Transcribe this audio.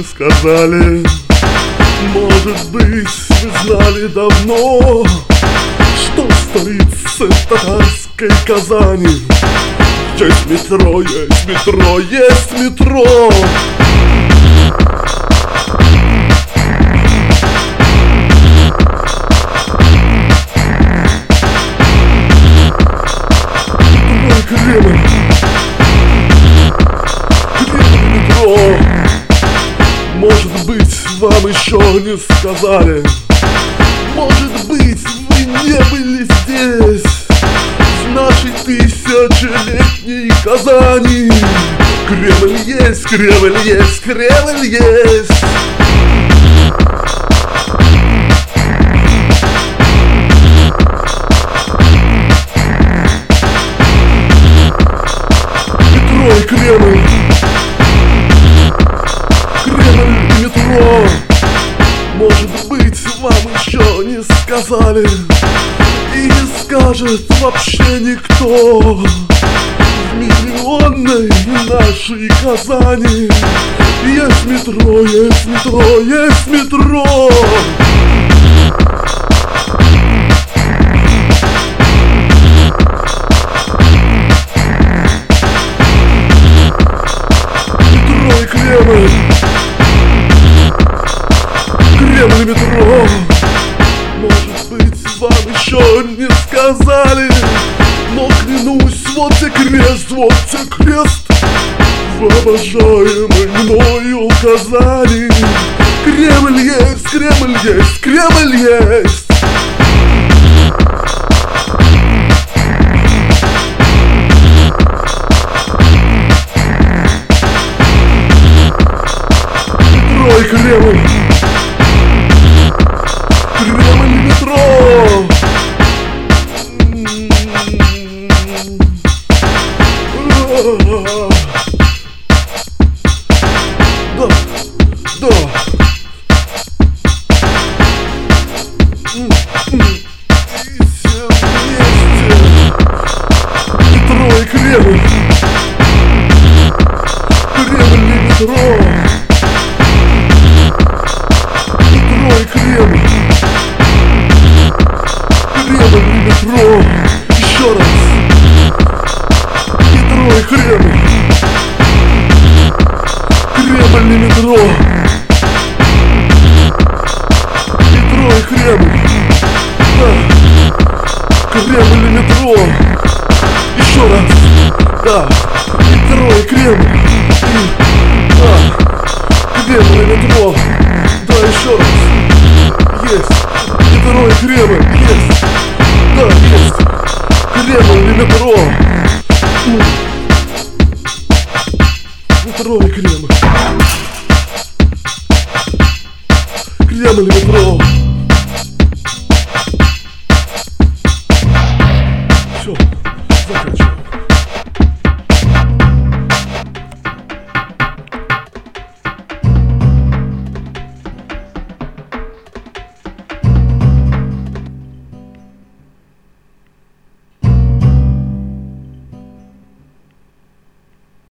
не сказали. Может быть, вы знали давно, что в столице татарской Казани есть метро, есть метро, есть метро. Кремль, Кремль, метро. Может быть, вам еще не сказали. Может быть, вы не были здесь, в нашей тысячелетней Казани. Кремль есть, Кремль есть, Кремль есть. Кремль, Кремль и метро. Может быть, вам еще не сказали, и не скажет вообще никто. В миллионной нашей Казани есть метро, есть метро, есть метро. Кремль, Кремль и метро. Может быть, вам еще не сказали, но клянусь, вот тебе крест, вот тебе крест в обожаемой мною Казани. Кремль есть, Кремль есть, Кремль есть. Кремль, Кремль и метро. Да, да. И все вместе. Метро и Кремль, Кремль и метро. Кремль, Кремль и метро. Еще раз. Метро и Кремль, Кремль и метро. Метро и Кремль. Да. Кремль и метро. Еще раз. Да. Метро и Кремль. Да. Кремль и метро. Да, еще раз. Есть. Метро и Кремль. Есть. Да, есть. Кремль и метро. Метро и Кремль. Кремль и метро. Все, заканчивай.